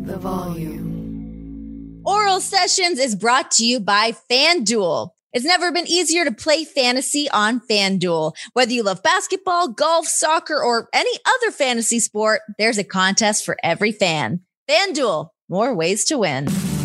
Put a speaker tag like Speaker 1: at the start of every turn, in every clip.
Speaker 1: the volume.
Speaker 2: Oral Sessions is brought to you by FanDuel. It's never been easier to play fantasy on FanDuel. Whether you love basketball, golf, soccer, or any other fantasy sport, there's a contest for every fan. FanDuel, more ways to win.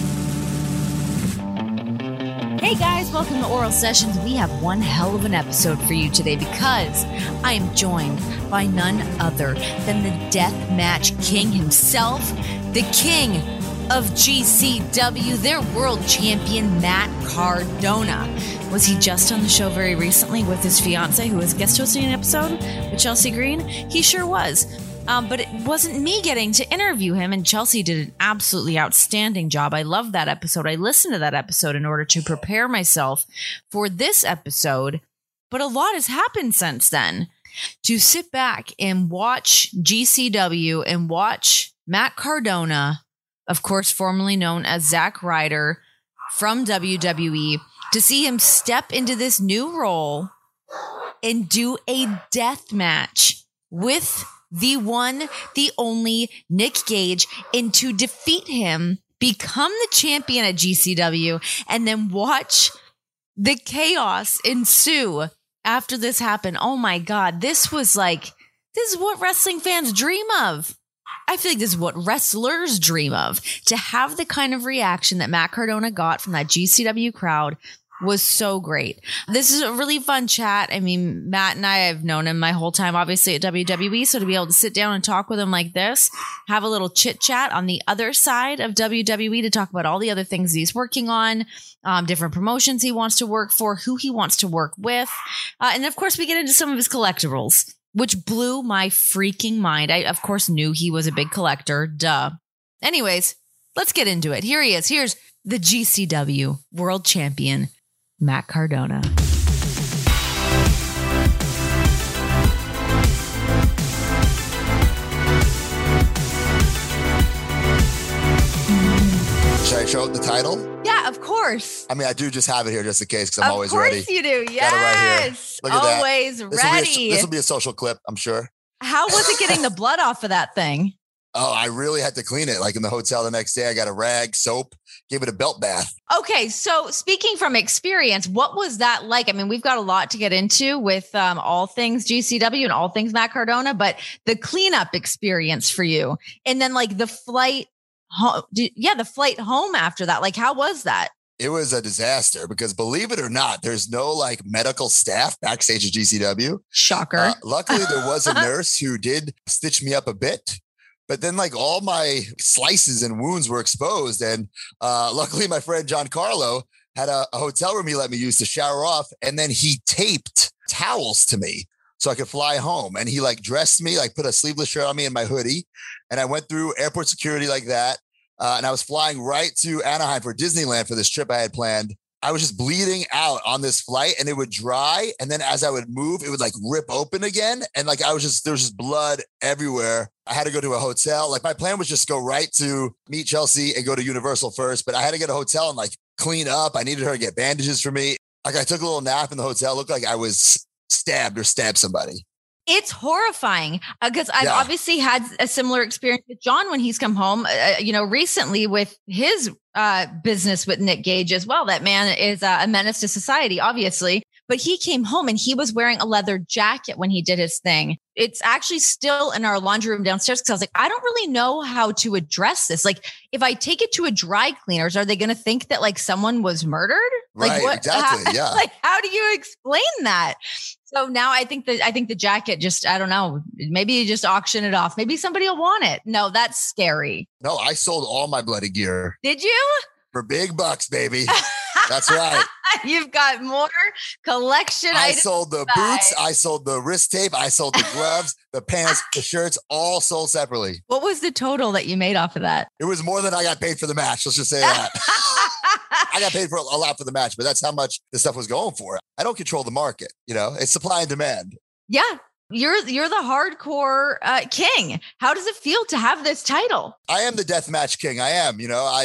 Speaker 2: Hey guys, welcome to Oral Sessions. We have one hell of an episode for you today because I am joined by none other than the Deathmatch King himself, the king of GCW, their world champion, Matt Cardona. Was he just on the show very recently with his fiance who was guest hosting an episode with Chelsea Green? He sure was. But it wasn't me getting to interview him, and Chelsea did an absolutely outstanding job. I love that episode. I listened to that episode in order to prepare myself for this episode, but a lot has happened since then. To sit back and watch GCW and watch Matt Cardona, of course, formerly known as Zack Ryder from WWE, to see him step into this new role and do a death match with the one, the only Nick Gage, and to defeat him, become the champion at GCW, and then watch the chaos ensue after this happened. Oh my God, this is what wrestling fans dream of. I feel like this is what wrestlers dream of. To have the kind of reaction that Matt Cardona got from that GCW crowd was so great. This is a really fun chat. I mean, Matt and I have known him my whole time, obviously, at WWE. So to be able to sit down and talk with him like this, have a little chit chat on the other side of WWE to talk about all the other things he's working on, different promotions he wants to work for, who he wants to work with. And of course, we get into some of his collectibles, which blew my freaking mind. I, of course, knew he was a big collector. Duh. Anyways, let's get into it. Here he is. Here's the GCW World Champion, Matt Cardona.
Speaker 3: Should I show the title?
Speaker 2: Yeah, of course.
Speaker 3: I mean, I do just have it here just in case because I'm always ready.
Speaker 2: Of course you do.
Speaker 3: Got it right here.
Speaker 2: Yes.
Speaker 3: Look at
Speaker 2: always
Speaker 3: that.
Speaker 2: ready.
Speaker 3: This will be a social clip, I'm sure.
Speaker 2: How was it getting the blood off of that thing?
Speaker 3: Oh, I really had to clean it. Like in the hotel the next day, I got a rag, soap, gave it a belt bath.
Speaker 2: Okay, so speaking from experience, what was that like? I mean, we've got a lot to get into with all things GCW and all things Matt Cardona, but the cleanup experience for you, and then like the flight home, the flight home after that. Like, how was that?
Speaker 3: It was a disaster because, believe it or not, there's no like medical staff backstage at GCW.
Speaker 2: Shocker.
Speaker 3: Luckily, there was a nurse who did stitch me up a bit. But then like all my slices and wounds were exposed. And luckily my friend John Carlo had a hotel room he let me use to shower off. And then he taped towels to me so I could fly home. And he like dressed me, like put a sleeveless shirt on me and my hoodie. And I went through airport security like that. And I was flying right to Anaheim for Disneyland for this trip I had planned. I was just bleeding out on this flight and it would dry. And then as I would move, it would like rip open again. And like, there was just blood everywhere. I had to go to a hotel. Like my plan was just go right to meet Chelsea and go to Universal first, but I had to get a hotel and like clean up. I needed her to get bandages for me. Like I took a little nap in the hotel. It looked like I was stabbed somebody.
Speaker 2: It's horrifying because I've obviously had a similar experience with John when he's come home, recently with his business with Nick Gage as well. That man is a menace to society, obviously, but he came home and he was wearing a leather jacket when he did his thing. It's actually still in our laundry room downstairs because I was like, I don't really know how to address this. Like, if I take it to a dry cleaners, are they going to think that like someone was murdered?
Speaker 3: Right,
Speaker 2: like what?
Speaker 3: Exactly. Yeah.
Speaker 2: Like, how do you explain that? So now I think the jacket just, I don't know, maybe you just auction it off. Maybe somebody will want it. No, that's scary.
Speaker 3: No, I sold all my bloody gear.
Speaker 2: Did you?
Speaker 3: For big bucks, baby. That's right.
Speaker 2: You've got more collection
Speaker 3: I
Speaker 2: items.
Speaker 3: sold the boots. I sold the wrist tape. I sold the gloves, the pants, the shirts, all sold separately.
Speaker 2: What was the total that you made off of that?
Speaker 3: It was more than I got paid for the match. Let's just say that. I got paid for a lot for the match, but that's how much the stuff was going for. I don't control the market. It's supply and demand.
Speaker 2: Yeah. You're the hardcore king. How does it feel to have this title?
Speaker 3: I am the deathmatch king. I am.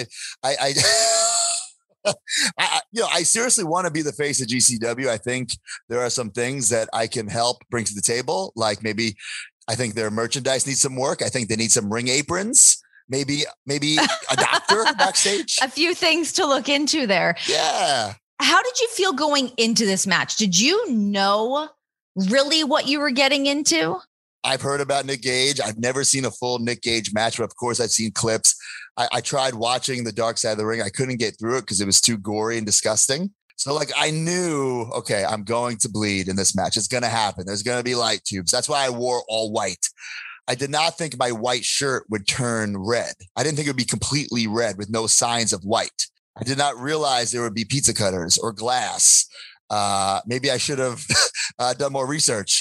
Speaker 3: I seriously want to be the face of GCW. I think there are some things that I can help bring to the table. Like maybe I think their merchandise needs some work. I think they need some ring aprons. maybe a doctor backstage.
Speaker 2: A few things to look into there.
Speaker 3: Yeah.
Speaker 2: How did you feel going into this match? Did you know really what you were getting into?
Speaker 3: I've heard about Nick Gage. I've never seen a full Nick Gage match, but of course I've seen clips. I tried watching the Dark Side of the Ring. I couldn't get through it because it was too gory and disgusting. So like I knew, okay, I'm going to bleed in this match. It's going to happen. There's going to be light tubes. That's why I wore all white. I did not think my white shirt would turn red. I didn't think it would be completely red with no signs of white. I did not realize there would be pizza cutters or glass. Maybe I should have done more research.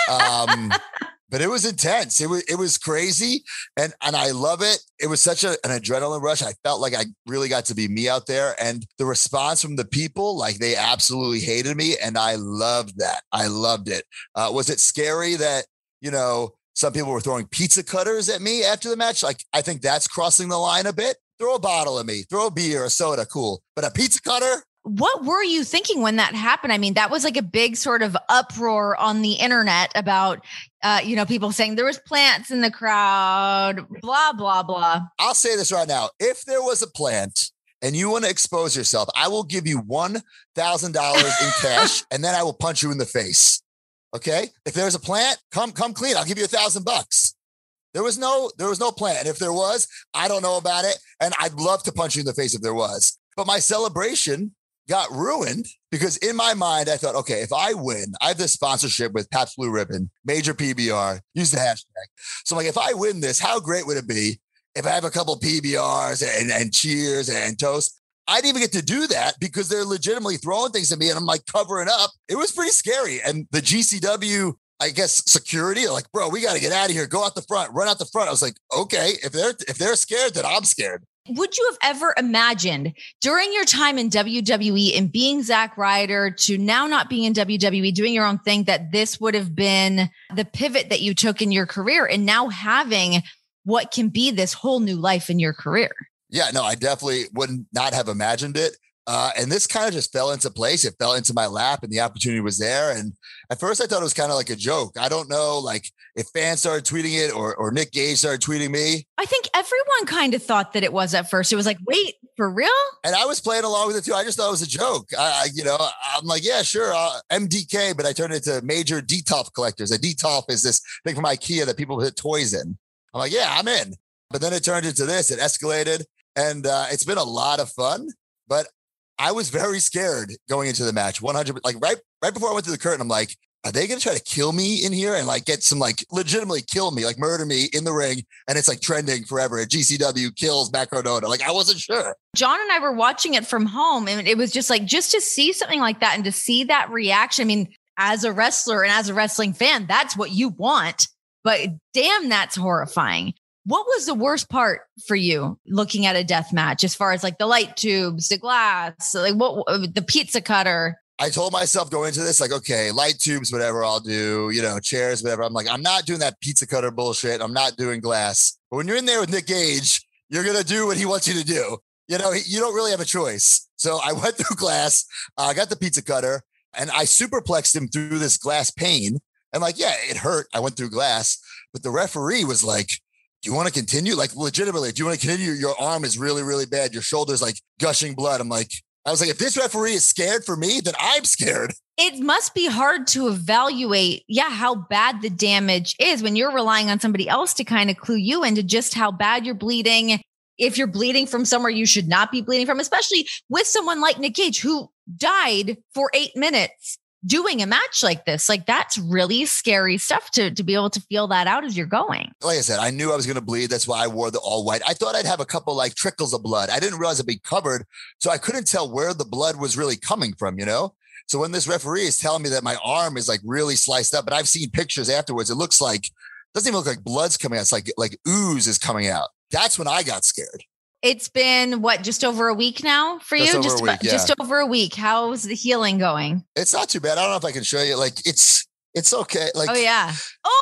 Speaker 3: But it was intense. It was crazy. And I love it. It was such an adrenaline rush. I felt like I really got to be me out there. And the response from the people, like they absolutely hated me. And I loved that. I loved it. Was it scary that, some people were throwing pizza cutters at me after the match? Like, I think that's crossing the line a bit. Throw a bottle at me, throw a beer, a soda, cool. But a pizza cutter?
Speaker 2: What were you thinking when that happened? I mean, that was like a big sort of uproar on the internet about, people saying there was plants in the crowd, blah, blah, blah.
Speaker 3: I'll say this right now. If there was a plant and you want to expose yourself, I will give you $1,000 in cash and then I will punch you in the face. Okay. If there's a plant, come clean. I'll give you $1,000. There was no plant. And if there was, I don't know about it. And I'd love to punch you in the face if there was. But my celebration got ruined because in my mind, I thought, okay, if I win, I have this sponsorship with Pabst Blue Ribbon, major PBR, use the hashtag. So I'm like, if I win this, how great would it be if I have a couple of PBRs and cheers and toast? I didn't even get to do that because they're legitimately throwing things at me and I'm like covering up. It was pretty scary. And the GCW, I guess, security, like, bro, we got to get out of here. Go out the front, run out the front. I was like, okay, if they're scared, then I'm scared.
Speaker 2: Would you have ever imagined during your time in WWE and being Zack Ryder to now not being in WWE, doing your own thing, that this would have been the pivot that you took in your career and now having what can be this whole new life in your career?
Speaker 3: Yeah, no, I definitely would not have imagined it. And this kind of just fell into place. It fell into my lap and the opportunity was there. And at first I thought it was kind of like a joke. I don't know, like if fans started tweeting it or Nick Gage started tweeting me.
Speaker 2: I think everyone kind of thought that it was at first. It was like, wait, for real?
Speaker 3: And I was playing along with it too. I just thought it was a joke. I'm like, yeah, sure. MDK, but I turned it into Major Detolf Collectors. A Detolf is this thing from IKEA that people put toys in. I'm like, yeah, I'm in. But then it turned into this. It escalated. And it's been a lot of fun. But I was very scared going into the match. 100, like right before I went through the curtain, I'm like, are they going to try to kill me in here and like get some like legitimately kill me, like murder me in the ring? And it's like trending forever. GCW kills Matt Cardona. Like I wasn't sure.
Speaker 2: John and I were watching it from home and it was just like, just to see something like that and to see that reaction. I mean, as a wrestler and as a wrestling fan, that's what you want, but damn, that's horrifying. What was the worst part for you looking at a death match as far as like the light tubes, the glass, like the pizza cutter?
Speaker 3: I told myself going into this, like, okay, light tubes, whatever I'll do, chairs, whatever. I'm like, I'm not doing that pizza cutter bullshit. I'm not doing glass. But when you're in there with Nick Gage, you're going to do what he wants you to do. You don't really have a choice. So I went through glass, I got the pizza cutter and I superplexed him through this glass pane. And like, yeah, it hurt. I went through glass, but the referee was like, do you want to continue? Like legitimately, do you want to continue? Your arm is really, really bad. Your shoulder's like gushing blood. I was like, if this referee is scared for me, then I'm scared.
Speaker 2: It must be hard to evaluate, how bad the damage is when you're relying on somebody else to kind of clue you into just how bad you're bleeding. If you're bleeding from somewhere you should not be bleeding from, especially with someone like Nick Gage, who died for 8 minutes doing a match like this. Like that's really scary stuff to be able to feel that out as you're going.
Speaker 3: Like I said, I knew I was going to bleed. That's why I wore the all white. I thought I'd have a couple like trickles of blood. I didn't realize it'd be covered. So I couldn't tell where the blood was really coming from, So when this referee is telling me that my arm is like really sliced up, but I've seen pictures afterwards, it doesn't even look like blood's coming out. It's like ooze is coming out. That's when I got scared.
Speaker 2: It's been just over a week now for you? Just over a week. How's the healing going?
Speaker 3: It's not too bad. I don't know if I can show you. Like it's okay. Like,
Speaker 2: oh yeah.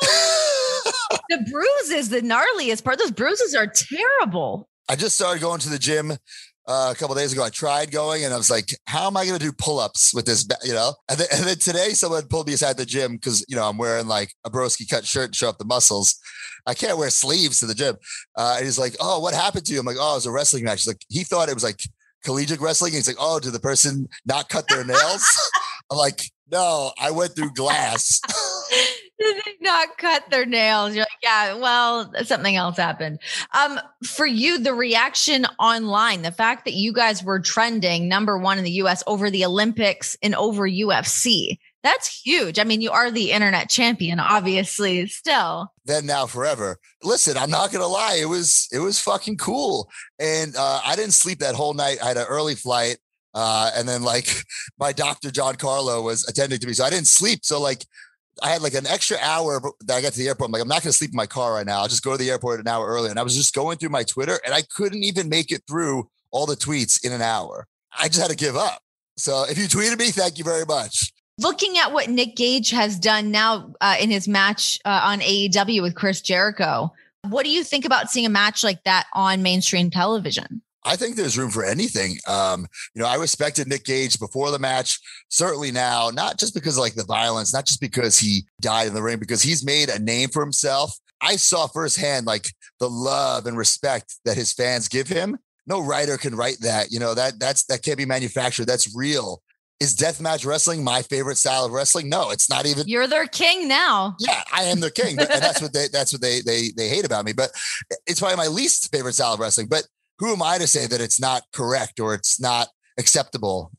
Speaker 2: Oh, the bruises, the gnarliest part. Those bruises are terrible.
Speaker 3: I just started going to the gym a couple of days ago. I tried going and I was like, how am I going to do pull-ups with this, And then today someone pulled me aside the gym because, I'm wearing like a broski cut shirt to show up the muscles. I can't wear sleeves to the gym. And he's like, oh, what happened to you? I'm like, oh, it was a wrestling match. He's like, he thought it was like collegiate wrestling. And he's like, oh, did the person not cut their nails? I'm like, no, I went through glass.
Speaker 2: Did they not cut their nails? You're like, yeah, well, something else happened. For you, the reaction online, the fact that you guys were trending number one in the US over the Olympics and over UFC, that's huge. I mean, you are the internet champion, obviously, still.
Speaker 3: Then, now, forever. Listen, I'm not going to lie. It was fucking cool. And I didn't sleep that whole night. I had an early flight. And then like my doctor, John Carlo, was attending to me. So I didn't sleep. So like I had like an extra hour that I got to the airport. I'm like, I'm not going to sleep in my car right now. I'll just go to the airport an hour earlier. And I was just going through my Twitter and I couldn't even make it through all the tweets in an hour. I just had to give up. So if you tweeted me, thank you very much.
Speaker 2: Looking at what Nick Gage has done now in his match on AEW with Chris Jericho, what do you think about seeing a match like that on mainstream television?
Speaker 3: I think there's room for anything. I respected Nick Gage before the match, certainly now, not just because of like the violence, not just because he died in the ring, because he's made a name for himself. I saw firsthand like the love and respect that his fans give him. No writer can write that. That can't be manufactured. That's real. Is deathmatch wrestling my favorite style of wrestling? No, it's not even.
Speaker 2: You're their king now.
Speaker 3: Yeah, I am their king, and that's what they hate about me. But it's probably my least favorite style of wrestling. But who am I to say that it's not correct or it's not acceptable?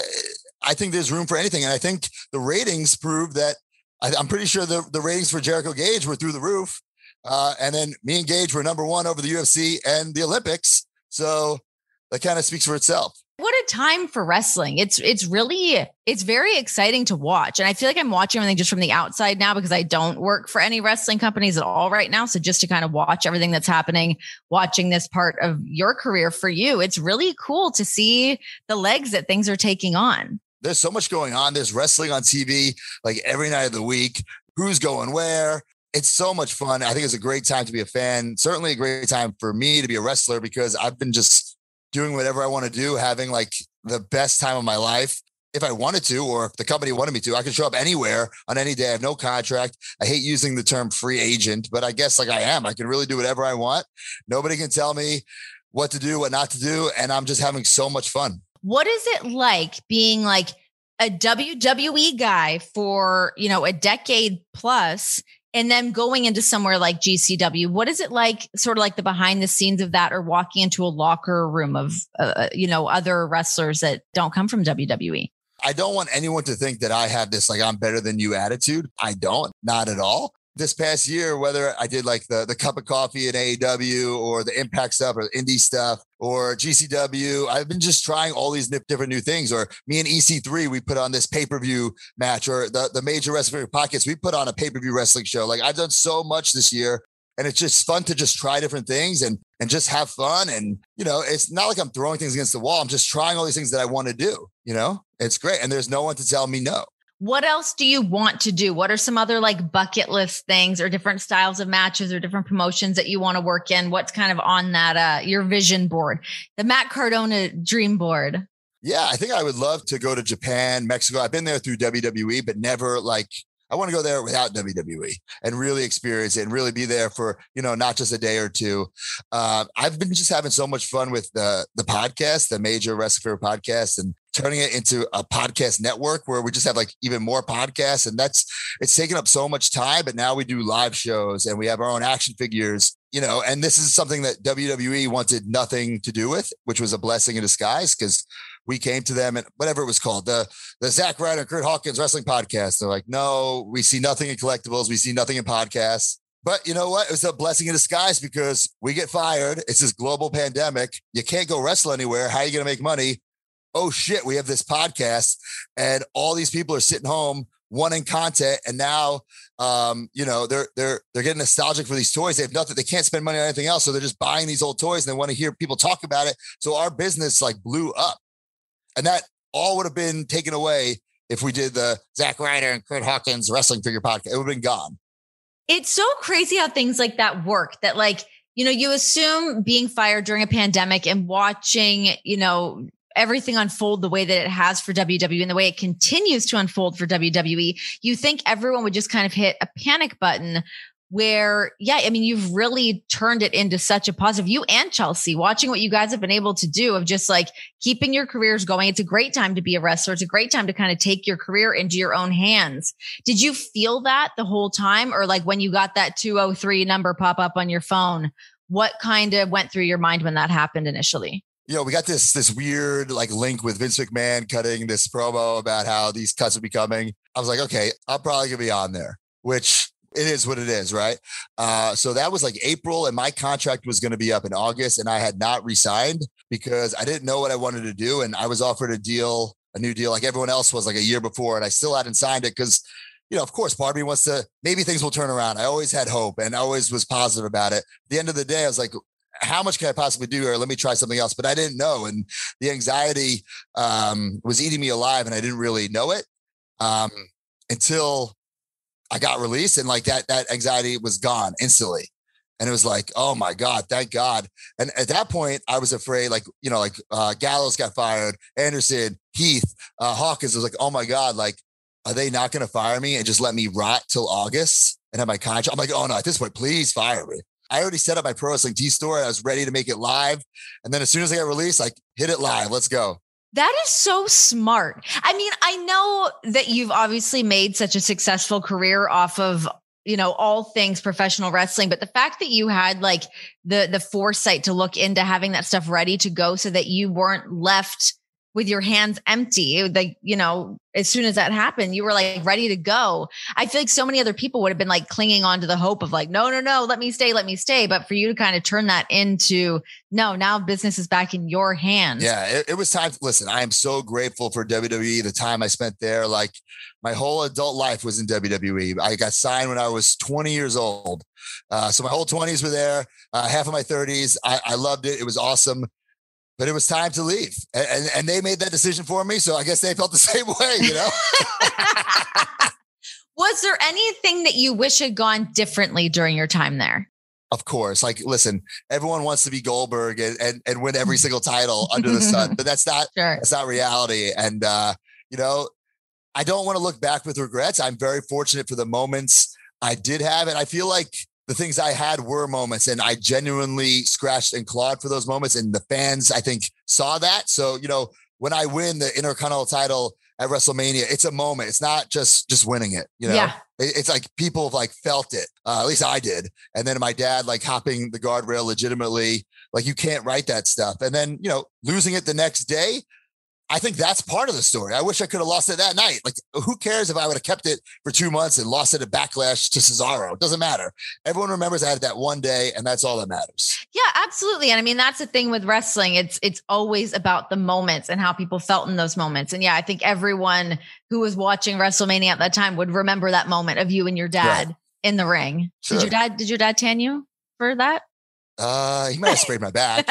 Speaker 3: I think there's room for anything. And I think the ratings prove that. I'm pretty sure the ratings for Jericho Gage were through the roof. And then me and Gage were number one over the UFC and the Olympics. So that kind of speaks for itself.
Speaker 2: What a time for wrestling. It's very exciting to watch. And I feel like I'm watching everything just from the outside now because I don't work for any wrestling companies at all right now. So just to kind of watch everything that's happening, watching this part of your career for you, it's really cool to see the legs that things are taking on.
Speaker 3: There's so much going on. There's wrestling on TV like every night of the week. Who's going where? It's so much fun. I think it's a great time to be a fan. Certainly a great time for me to be a wrestler because I've been just doing whatever I want to do, having like the best time of my life. If I wanted to, or if the company wanted me to, I could show up anywhere on any day. I have no contract. I hate using the term free agent, but I guess like I am. I can really do whatever I want. Nobody can tell me what to do, what not to do. And I'm just having so much fun.
Speaker 2: What is it like being like a WWE guy for, a decade plus and then going into somewhere like GCW? What is it like, sort of like the behind the scenes of that, or walking into a locker room of, other wrestlers that don't come from WWE?
Speaker 3: I don't want anyone to think that I have this, like, I'm better than you attitude. I don't, not at all. This past year, whether I did like the cup of coffee in AEW or the Impact stuff or the indie stuff or GCW, I've been just trying all these different new things. Or me and EC3, we put on this pay-per-view match, or the Major Wrestling Podcast, we put on a pay-per-view wrestling show. Like, I've done so much this year, and it's just fun to just try different things and just have fun. And, it's not like I'm throwing things against the wall. I'm just trying all these things that I want to do, it's great. And there's no one to tell me no.
Speaker 2: What else do you want to do? What are some other like bucket list things or different styles of matches or different promotions that you want to work in? What's kind of on that, your vision board, the Matt Cardona dream board?
Speaker 3: Yeah, I think I would love to go to Japan, Mexico. I've been there through WWE, but never I want to go there without WWE and really experience it and really be there for, not just a day or two. I've been just having so much fun with the podcast, the Major Wrestling Favorite Podcast, and turning it into a podcast network where we just have like even more podcasts. And it's taken up so much time, but now we do live shows and we have our own action figures, and this is something that WWE wanted nothing to do with, which was a blessing in disguise, because we came to them and whatever it was called, the Zack Ryder and Kurt Hawkins Wrestling Podcast. They're like, no, we see nothing in collectibles. We see nothing in podcasts. But you know what? It was a blessing in disguise because we get fired. It's this global pandemic. You can't go wrestle anywhere. How are you going to make money? Oh shit, we have this podcast and all these people are sitting home wanting content. And now, they're getting nostalgic for these toys. They have nothing. They can't spend money on anything else. So they're just buying these old toys and they want to hear people talk about it. So our business blew up. And that all would have been taken away if we did the Zack Ryder and Kurt Hawkins Wrestling Figure Podcast. It would have been gone.
Speaker 2: It's so crazy how things like that work, that You assume being fired during a pandemic and watching, everything unfold the way that it has for WWE and the way it continues to unfold for WWE, you think everyone would just kind of hit a panic button where, you've really turned it into such a positive. You and Chelsea, watching what you guys have been able to do of just like keeping your careers going. It's a great time to be a wrestler. It's a great time to kind of take your career into your own hands. Did you feel that the whole time? Or like when you got that 203 number pop up on your phone, what kind of went through your mind when that happened initially?
Speaker 3: We got this weird like link with Vince McMahon cutting this promo about how these cuts would be coming. I was like, okay, I'm probably gonna be on there, which it is what it is, right? So that was like April, and my contract was going to be up in August, and I had not resigned because I didn't know what I wanted to do, and I was offered a new deal, like everyone else was like a year before, and I still hadn't signed it because, of course, part of me wants to, maybe things will turn around. I always had hope and always was positive about it. At the end of the day, I was like, how much can I possibly do here? Let me try something else. But I didn't know, and the anxiety was eating me alive, and I didn't really know it until I got released, and like that anxiety was gone instantly. And it was like, oh my God, thank God. And at that point I was afraid, Gallows got fired, Anderson, Heath, Hawkins. I was like, oh my God, like, are they not going to fire me and just let me rot till August and have my contract? I'm like, oh no, at this point, please fire me. I already set up my Pro Wrestling T store. I was ready to make it live. And then as soon as I got released, like, hit it live. Let's go.
Speaker 2: That is so smart. I know that you've obviously made such a successful career off of, all things professional wrestling, but the fact that you had like the foresight to look into having that stuff ready to go so that you weren't left with your hands empty, like, as soon as that happened, you were like ready to go. I feel like so many other people would have been like clinging on to the hope of like, no, let me stay. But for you to kind of turn that into, no, now business is back in your hands.
Speaker 3: Yeah, it was time. Listen, I am so grateful for WWE, the time I spent there. Like my whole adult life was in WWE. I got signed when I was 20 years old. So my whole 20s were there, half of my 30s. I loved it. It was awesome. But it was time to leave. And they made that decision for me. So I guess they felt the same way,
Speaker 2: Was there anything that you wish had gone differently during your time there?
Speaker 3: Of course. Like, listen, everyone wants to be Goldberg and win every single title under the sun, but that's not, That's not reality. And, I don't want to look back with regrets. I'm very fortunate for the moments I did have. And I feel like the things I had were moments, and I genuinely scratched and clawed for those moments. And the fans, I think, saw that. So, when I win the Intercontinental title at WrestleMania, it's a moment. It's not just winning it.
Speaker 2: Yeah.
Speaker 3: It's like people have like felt it. At least I did. And then my dad, like hopping the guardrail legitimately, like you can't write that stuff. And then, losing it the next day, I think that's part of the story. I wish I could have lost it that night. Like, who cares if I would have kept it for 2 months and lost it at Backlash to Cesaro? It doesn't matter. Everyone remembers I had it that one day, and that's all that matters.
Speaker 2: Yeah, absolutely. And that's the thing with wrestling. It's always about the moments and how people felt in those moments. And yeah, I think everyone who was watching WrestleMania at that time would remember that moment of you and your dad in the ring. Sure. Did your dad tan you for that?
Speaker 3: He might have sprayed my back.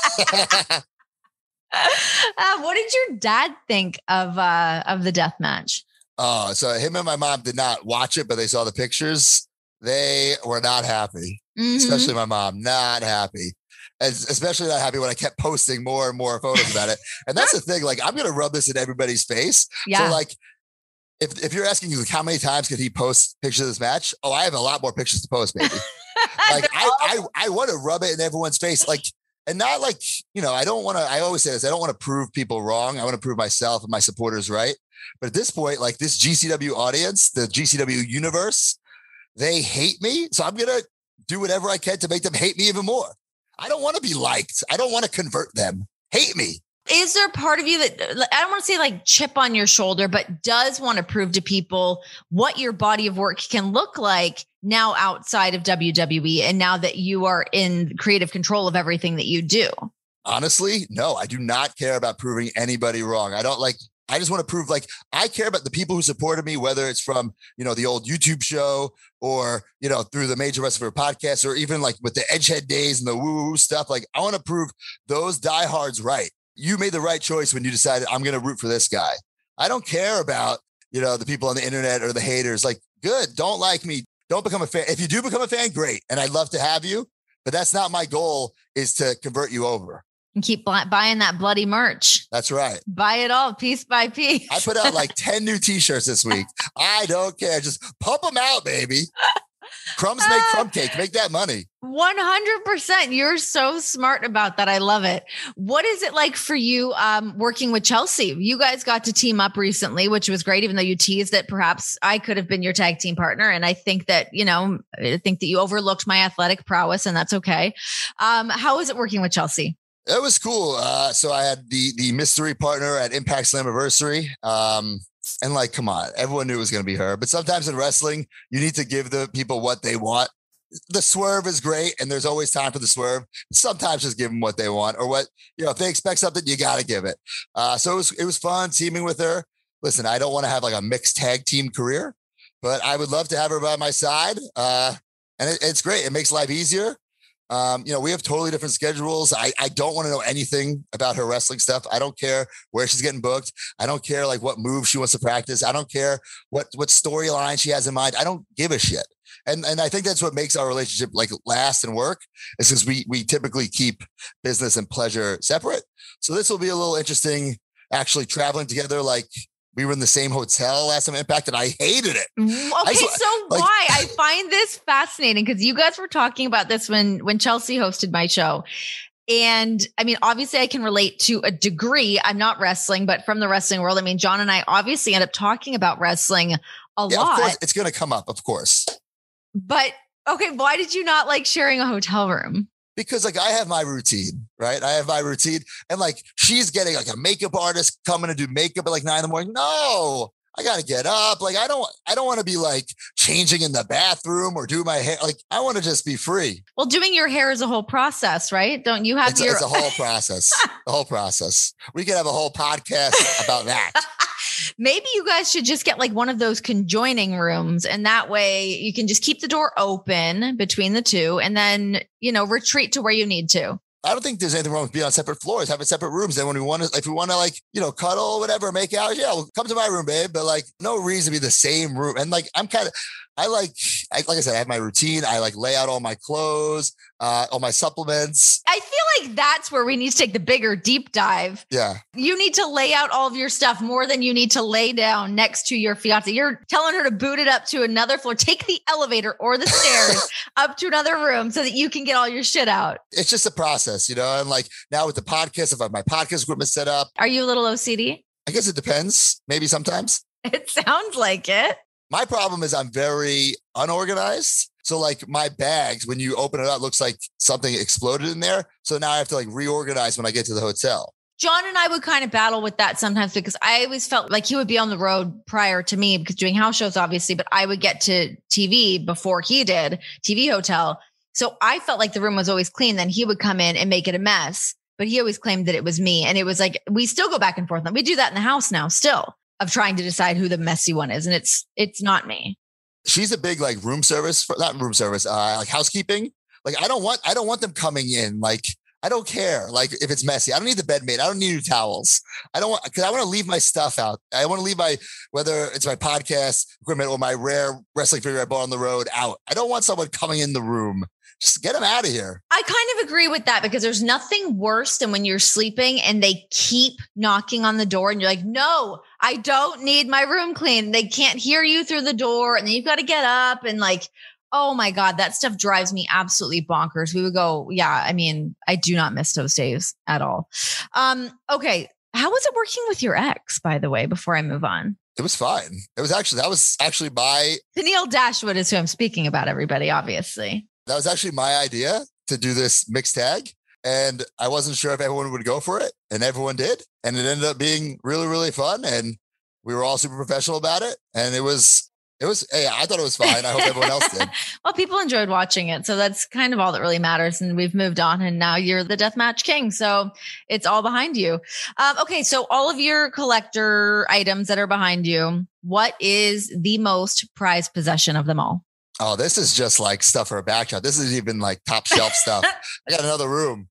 Speaker 2: What did your dad think of the death match?
Speaker 3: Oh, so him and my mom did not watch it, but they saw the pictures. They were not happy, especially my mom, not happy. And especially not happy when I kept posting more and more photos about it. And that's the thing, like, I'm going to rub this in everybody's face. Yeah. So like, if you're asking like, how many times could he post pictures of this match? Oh, I have a lot more pictures to post, baby. Like I want to rub it in everyone's face. Like, and not like, I don't want to, I always say this, I don't want to prove people wrong. I want to prove myself and my supporters right. But at this point, like this GCW audience, the GCW universe, they hate me. So I'm going to do whatever I can to make them hate me even more. I don't want to be liked. I don't want to convert them. Hate me.
Speaker 2: Is there a part of you that, I don't want to say like chip on your shoulder, but does want to prove to people what your body of work can look like now outside of WWE and now that you are in creative control of everything that you do?
Speaker 3: Honestly, no, I do not care about proving anybody wrong. I just want to prove like I care about the people who supported me, whether it's from, the old YouTube show or, through the Major Wrestler podcast or even like with the Edgehead days and the woo-woo stuff. Like I want to prove those diehards right. You made the right choice when you decided I'm going to root for this guy. I don't care about, the people on the internet or the haters. Like, good. Don't like me. Don't become a fan. If you do become a fan, great. And I'd love to have you. But that's not my goal, is to convert you over.
Speaker 2: And keep buying that bloody merch.
Speaker 3: That's right.
Speaker 2: Buy it all piece by piece.
Speaker 3: I put out like 10 new t-shirts this week. I don't care. Just pump them out, baby. Crumbs make crumb cake. Make that money.
Speaker 2: 100%. You're so smart about that. I love it. What is it like for you working with Chelsea? You guys got to team up recently, which was great, even though you teased that perhaps I could have been your tag team partner. And I think that, I think that you overlooked my athletic prowess, and that's okay. How is it working with Chelsea?
Speaker 3: It was cool. So I had the mystery partner at Impact Slammiversary. And like, come on, everyone knew it was going to be her. But sometimes in wrestling, you need to give the people what they want. The swerve is great, and there's always time for the swerve. Sometimes just give them what they want, or what, if they expect something, you got to give it. So it was fun teaming with her. Listen, I don't want to have like a mixed tag team career, but I would love to have her by my side. And it's great. It makes life easier. We have totally different schedules. I don't want to know anything about her wrestling stuff. I don't care where she's getting booked. I don't care like what move she wants to practice. I don't care what storyline she has in mind. I don't give a shit. And I think that's what makes our relationship like last and work, is since we typically keep business and pleasure separate. So this will be a little interesting, actually traveling together. Like, we were in the same hotel last time Impact, and I hated it.
Speaker 2: Okay, why? I find this fascinating because you guys were talking about this when Chelsea hosted my show. And I mean, obviously I can relate to a degree. I'm not wrestling, but from the wrestling world, I mean, John and I obviously end up talking about wrestling a lot.
Speaker 3: Of course, it's going to come up, of course.
Speaker 2: But okay, why did you not like sharing a hotel room?
Speaker 3: Because like I have my routine, right? I have my routine, and like she's getting like a makeup artist coming to do makeup at like 9 a.m. No, I got to get up. Like I don't want to be like changing in the bathroom or do my hair. Like I want to just be free.
Speaker 2: Well, doing your hair is a whole process, right? Don't you have
Speaker 3: it's a whole process. The whole process. We could have a whole podcast about that.
Speaker 2: Maybe you guys should just get like one of those conjoining rooms, and that way you can just keep the door open between the two and then, retreat to where you need to.
Speaker 3: I don't think there's anything wrong with being on separate floors, having separate rooms. Then when we want to, if we want to like, cuddle or whatever, make out, yeah, well, come to my room, babe. But like, no reason to be the same room. And like, like I said, I have my routine. I like lay out all my clothes, all my supplements.
Speaker 2: I feel like that's where we need to take the bigger deep dive.
Speaker 3: Yeah.
Speaker 2: You need to lay out all of your stuff more than you need to lay down next to your fiance. You're telling her to boot it up to another floor, take the elevator or the stairs up to another room so that you can get all your shit out.
Speaker 3: It's just a process, and like now with the podcast, if I have my podcast equipment set up.
Speaker 2: Are you a little OCD?
Speaker 3: I guess it depends. Maybe sometimes.
Speaker 2: It sounds like it.
Speaker 3: My problem is I'm very unorganized. So like my bags, when you open it up, looks like something exploded in there. So now I have to like reorganize when I get to the hotel.
Speaker 2: John and I would kind of battle with that sometimes because I always felt like he would be on the road prior to me because doing house shows, obviously, but I would get to TV before he did, TV hotel. So I felt like the room was always clean. Then he would come in and make it a mess, but he always claimed that it was me. And it was like, we still go back and forth. And we do that in the house now still, of trying to decide who the messy one is. And it's not me.
Speaker 3: She's a big like room service, not room service, like housekeeping. Like I don't want them coming in. Like I don't care. Like if it's messy, I don't need the bed made. I don't need new towels. Because I want to leave my stuff out. I want to leave whether it's my podcast equipment or my rare wrestling figure I bought on the road out. I don't want someone coming in the room. Just get them out of here.
Speaker 2: I kind of agree with that because there's nothing worse than when you're sleeping and they keep knocking on the door and you're like, no, I don't need my room clean. They can't hear you through the door and then you've got to get up and like, oh my God, that stuff drives me absolutely bonkers. We would go, yeah, I mean, I do not miss those days at all. Okay. How was it working with your ex, by the way, before I move on?
Speaker 3: It was fine. That was actually my...
Speaker 2: Tennille Dashwood is who I'm speaking about, everybody, obviously.
Speaker 3: That was actually my idea to do this mixed tag. And I wasn't sure if everyone would go for it. And everyone did. And it ended up being really, really fun. And we were all super professional about it. And hey, I thought it was fine. I hope everyone else did.
Speaker 2: Well, people enjoyed watching it. So that's kind of all that really matters. And we've moved on. And now you're the deathmatch king. So it's all behind you. Okay. So all of your collector items that are behind you, what is the most prized possession of them all?
Speaker 3: Oh, this is just like stuff for a backshot. This is even like top shelf stuff. I got another room.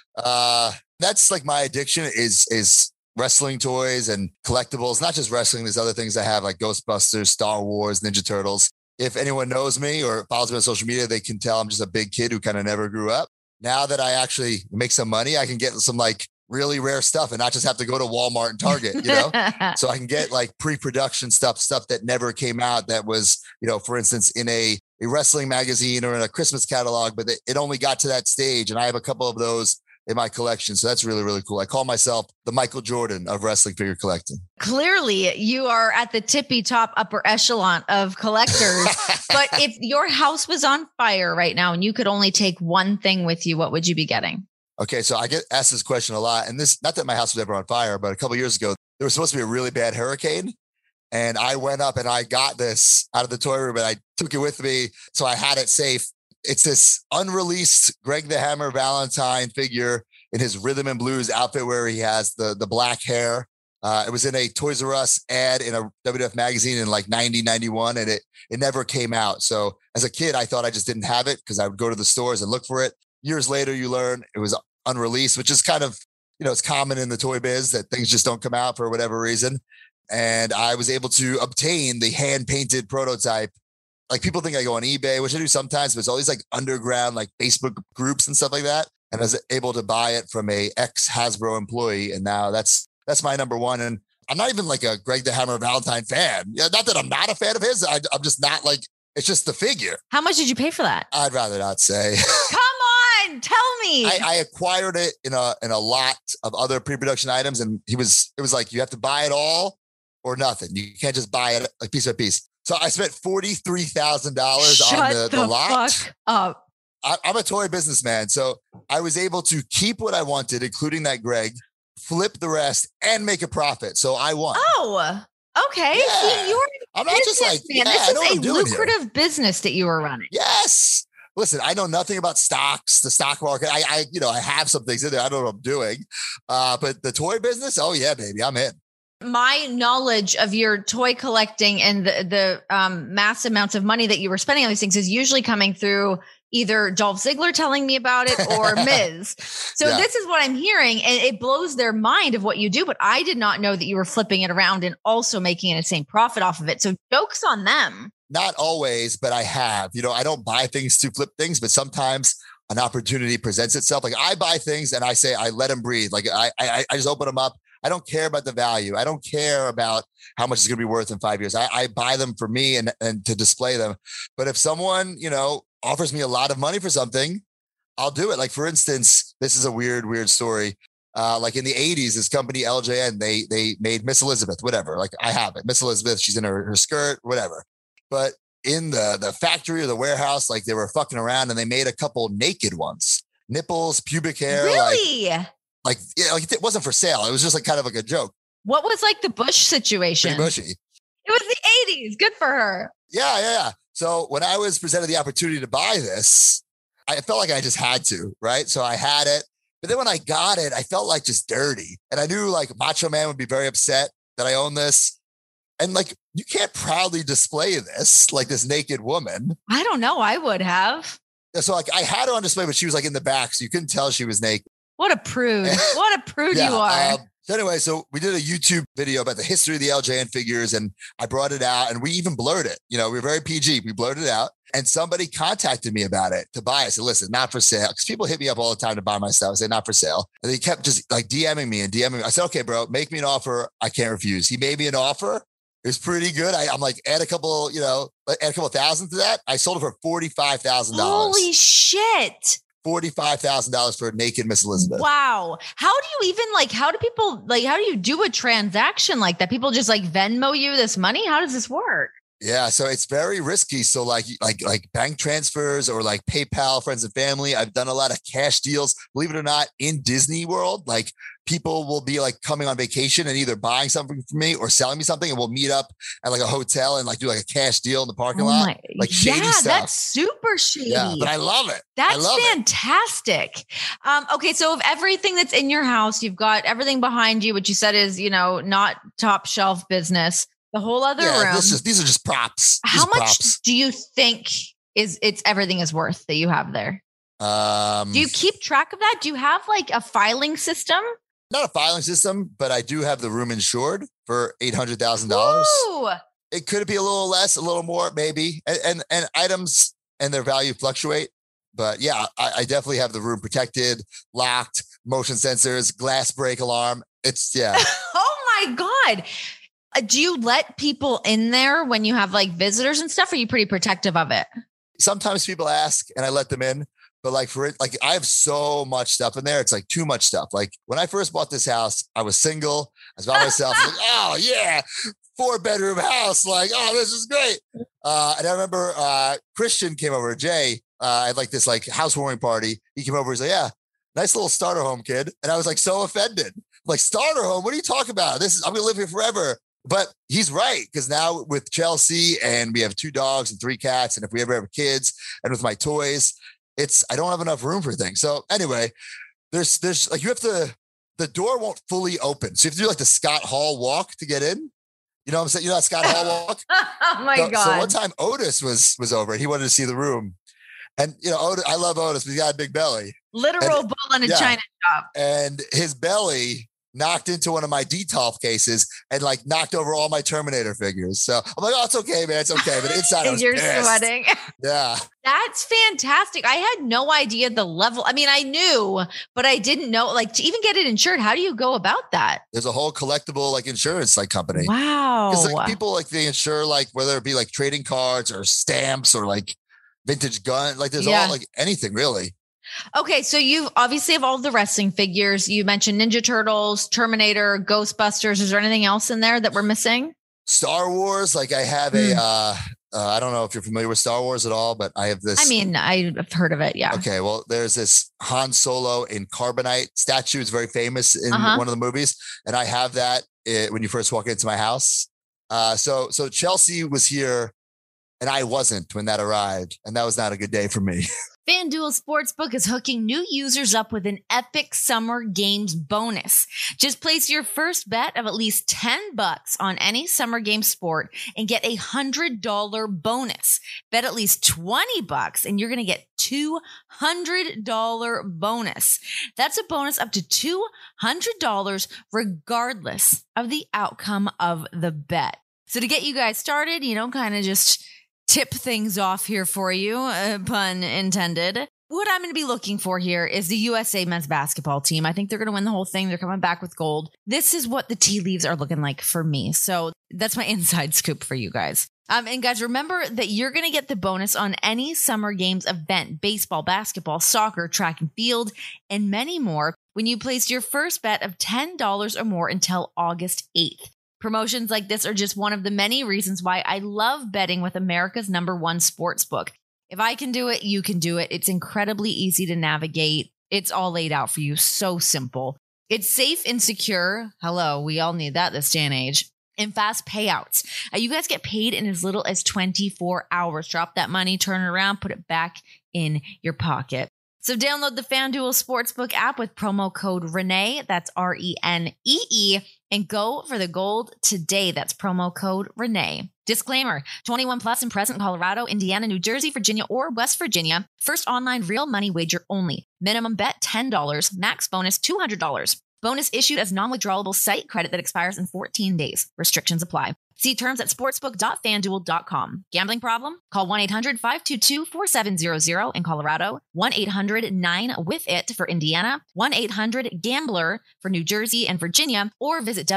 Speaker 3: That's like my addiction is wrestling toys and collectibles. Not just wrestling. There's other things I have like Ghostbusters, Star Wars, Ninja Turtles. If anyone knows me or follows me on social media, they can tell I'm just a big kid who kind of never grew up. Now that I actually make some money, I can get some like really rare stuff and not just have to go to Walmart and Target, you know? So I can get like pre-production stuff that never came out that was, you know, for instance, in a wrestling magazine or in a Christmas catalog, but it only got to that stage. And I have a couple of those in my collection. So that's really, really cool. I call myself the Michael Jordan of wrestling figure collecting.
Speaker 2: Clearly, you are at the tippy top upper echelon of collectors. But if your house was on fire right now and you could only take one thing with you, what would you be getting?
Speaker 3: Okay, so I get asked this question a lot. And this, not that my house was ever on fire, but a couple of years ago, there was supposed to be a really bad hurricane. And I went up and I got this out of the toy room and I took it with me. So I had it safe. It's this unreleased Greg the Hammer Valentine figure in his rhythm and blues outfit where he has the black hair. It was in a Toys R Us ad in a WWF magazine in like 91, and it never came out. So as a kid, I thought I just didn't have it because I would go to the stores and look for it. Years later, you learn it was unreleased, which is kind of, you know, it's common in the toy biz that things just don't come out for whatever reason. And I was able to obtain the hand-painted prototype. Like people think I go on eBay, which I do sometimes, but it's all these like underground, like Facebook groups and stuff like that. And I was able to buy it from a ex-Hasbro employee. And now that's my number one. And I'm not even like a Greg the Hammer Valentine fan. Yeah, not that I'm not a fan of his. I'm just not like, it's just the figure.
Speaker 2: How much did you pay for that?
Speaker 3: I'd rather not say.
Speaker 2: Come on, tell me.
Speaker 3: I acquired it in a lot of other pre-production items. And it was like, you have to buy it all or nothing. You can't just buy it like piece by piece. So I spent $43,000 on the lot.
Speaker 2: Fuck up.
Speaker 3: I'm a toy businessman. So I was able to keep what I wanted, including that Greg, flip the rest and make a profit. So I won.
Speaker 2: Oh, okay.
Speaker 3: Yeah.
Speaker 2: See, you're
Speaker 3: I'm not just like,
Speaker 2: man.
Speaker 3: Yeah,
Speaker 2: this is a lucrative business that you were running.
Speaker 3: Yes. Listen, I know nothing about stocks, the stock market. I have some things in there. I don't know what I'm doing. But the toy business, oh yeah, baby, I'm in.
Speaker 2: My knowledge of your toy collecting and the mass amounts of money that you were spending on these things is usually coming through either Dolph Ziggler telling me about it or Miz. So This is what I'm hearing, and it blows their mind of what you do. But I did not know that you were flipping it around and also making an insane profit off of it. So joke's on them.
Speaker 3: Not always, but I have. You know, I don't buy things to flip things, but sometimes an opportunity presents itself. Like I buy things and I say, I let them breathe. Like I just open them up. I don't care about the value. I don't care about how much it's going to be worth in 5 years. I buy them for me and to display them. But if someone, you know, offers me a lot of money for something, I'll do it. Like for instance, this is a weird story. Like in the 80s, this company LJN, they made Miss Elizabeth, whatever. Like I have it. Miss Elizabeth, she's in her skirt, whatever. But in the factory or the warehouse, like they were fucking around and they made a couple naked ones. Nipples, pubic hair.
Speaker 2: Really?
Speaker 3: Like it wasn't for sale. It was just like kind of like a joke.
Speaker 2: What was like the Bush situation?
Speaker 3: Pretty bushy.
Speaker 2: It was the 80s. Good for her.
Speaker 3: Yeah. So when I was presented the opportunity to buy this, I felt like I just had to, right? So I had it. But then when I got it, I felt like just dirty. And I knew like Macho Man would be very upset that I own this. And like, you can't proudly display this, like this naked woman.
Speaker 2: I don't know. I would have.
Speaker 3: So like I had her on display, but she was like in the back. So you couldn't tell she was naked.
Speaker 2: What a prude. What a prude you are.
Speaker 3: So anyway, so we did a YouTube video about the history of the LJN figures and I brought it out and we even blurred it. You know, we were very PG. We blurred it out and somebody contacted me about it to buy it. I said, listen, not for sale. Because people hit me up all the time to buy my stuff. I said, not for sale. And they kept just like DMing me. I said, okay, bro, make me an offer. I can't refuse. He made me an offer. It was pretty good. I'm like, add a couple thousand to that. I sold it for $45,000.
Speaker 2: Holy shit.
Speaker 3: $45,000 for a naked Miss Elizabeth.
Speaker 2: Wow. How do you even how do you do a transaction like that? People just like Venmo you this money? How does this work?
Speaker 3: Yeah. So it's very risky. So like bank transfers or like PayPal, friends and family. I've done a lot of cash deals, believe it or not, in Disney World. Like people will be like coming on vacation and either buying something from me or selling me something. And we'll meet up at like a hotel and like do like a cash deal in the parking lot. Like shady stuff.
Speaker 2: That's super shady.
Speaker 3: Yeah, but I love it.
Speaker 2: That's fantastic. Okay. So of everything that's in your house, you've got everything behind you, which you said is, not top shelf business. The whole other room.
Speaker 3: These are just props.
Speaker 2: How much do you think it's everything is worth that you have there? Do you keep track of that? Do you have like a filing system?
Speaker 3: Not a filing system, but I do have the room insured for $800,000. It could be a little less, a little more, maybe. And items and their value fluctuate. But yeah, I definitely have the room protected, locked, motion sensors, glass break alarm. It's yeah.
Speaker 2: Oh my God. Do you let people in there when you have like visitors and stuff? Or are you pretty protective of it?
Speaker 3: Sometimes people ask and I let them in. But like for it, like I have so much stuff in there. It's like too much stuff. Like when I first bought this house, I was single. I was by myself. Like, oh yeah, 4-bedroom house. Like, oh, this is great. And I remember Christian came over, Jay, at like this like housewarming party. He came over. He's like, yeah, nice little starter home, kid. And I was like so offended. Like, starter home? What are you talking about? I'm gonna live here forever. But he's right, because now with Chelsea and we have 2 dogs and 3 cats, and if we ever have kids, and with my toys, I don't have enough room for things. So anyway, there's like the door won't fully open. So you have to do like the Scott Hall walk to get in. You know what I'm saying? You know that Scott Hall walk?
Speaker 2: Oh my God.
Speaker 3: So one time Otis was over and he wanted to see the room. And you know, Otis, I love Otis, but he's got a big belly.
Speaker 2: Literal bull in a China shop.
Speaker 3: And his belly knocked into one of my Detolf cases and like knocked over all my Terminator figures. So I'm like, oh, it's okay, man. It's okay. But inside I was
Speaker 2: You're
Speaker 3: pissed.
Speaker 2: sweating.
Speaker 3: Yeah.
Speaker 2: That's fantastic. I had no idea the level. I mean, I knew, but I didn't know, like, to even get it insured. How do you go about that?
Speaker 3: There's a whole collectible like insurance like company.
Speaker 2: Wow.
Speaker 3: Because like people like they insure like whether it be like trading cards or stamps or like vintage gun. Like there's all like anything really.
Speaker 2: Okay, so you obviously have all the wrestling figures. You mentioned Ninja Turtles, Terminator, Ghostbusters. Is there anything else in there that we're missing?
Speaker 3: Star Wars. Like I have I don't know if you're familiar with Star Wars at all, but I have this.
Speaker 2: I mean, I've heard of it. Yeah.
Speaker 3: Okay. Well, there's this Han Solo in carbonite statue. It's very famous in one of the movies. And I have that when you first walk into my house. So Chelsea was here and I wasn't when that arrived. And that was not a good day for me.
Speaker 2: FanDuel Sportsbook is hooking new users up with an epic summer games bonus. Just place your first bet of at least $10 on any summer game sport and get $100 bonus. Bet at least $20 and you're going to get $200 bonus. That's a bonus up to $200 regardless of the outcome of the bet. So to get you guys started, kind of just tip things off here for you, pun intended. What I'm going to be looking for here is the USA men's basketball team. I think they're going to win the whole thing. They're coming back with gold. This is what the tea leaves are looking like for me. So that's my inside scoop for you guys. And guys, remember that you're going to get the bonus on any Summer Games event, baseball, basketball, soccer, track and field, and many more when you place your first bet of $10 or more until August 8th. Promotions like this are just one of the many reasons why I love betting with America's #1 sportsbook. If I can do it, you can do it. It's incredibly easy to navigate. It's all laid out for you. So simple. It's safe and secure. Hello, we all need that this day and age. And fast payouts. You guys get paid in as little as 24 hours. Drop that money, turn it around, put it back in your pocket. So download the FanDuel Sportsbook app with promo code Renee. That's RENEE. And go for the gold today. That's promo code Renee. Disclaimer, 21 plus in present Colorado, Indiana, New Jersey, Virginia, or West Virginia. First online real money wager only. Minimum bet $10. Max bonus $200. Bonus issued as non-withdrawable site credit that expires in 14 days. Restrictions apply. See terms at sportsbook.fanduel.com. Gambling problem? Call 1-800-522-4700 in Colorado, 1-800-9-WITH-IT for Indiana, 1-800-GAMBLER for New Jersey and Virginia, or visit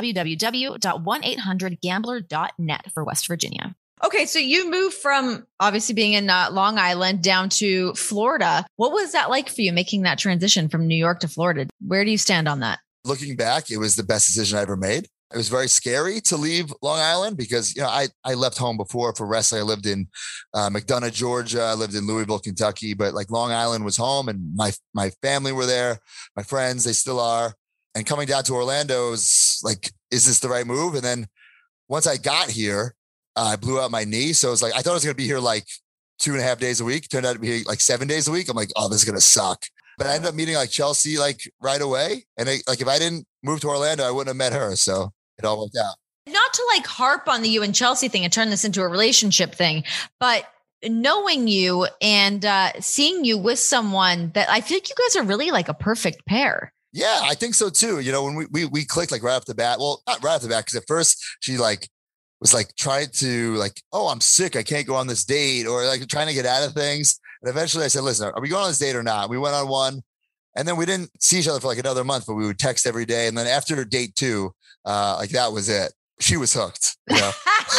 Speaker 2: www.1800gambler.net for West Virginia. Okay, so you moved from obviously being in Long Island down to Florida. What was that like for you, making that transition from New York to Florida? Where do you stand on that?
Speaker 3: Looking back, it was the best decision I ever made. It was very scary to leave Long Island because, I left home before for wrestling. I lived in McDonough, Georgia. I lived in Louisville, Kentucky, but like Long Island was home and my family were there. My friends, they still are. And coming down to Orlando was like, is this the right move? And then once I got here, I blew out my knee. So it was like, I thought I was going to be here like 2.5 days a week. Turned out to be like 7 days a week. I'm like, oh, this is going to suck. But I ended up meeting like Chelsea like right away. And if I didn't move to Orlando, I wouldn't have met her. So it all worked out.
Speaker 2: Not to like harp on the you and Chelsea thing and turn this into a relationship thing, but knowing you and seeing you with someone that I feel like you guys are really like a perfect pair.
Speaker 3: Yeah, I think so too. When we clicked like right off the bat, well, not right off the bat, because at first she like was like trying to like, oh, I'm sick. I can't go on this date, or like trying to get out of things. And eventually I said, listen, are we going on this date or not? We went on one, and then we didn't see each other for like another month, but we would text every day. And then after date 2, like that was it. She was hooked. You know?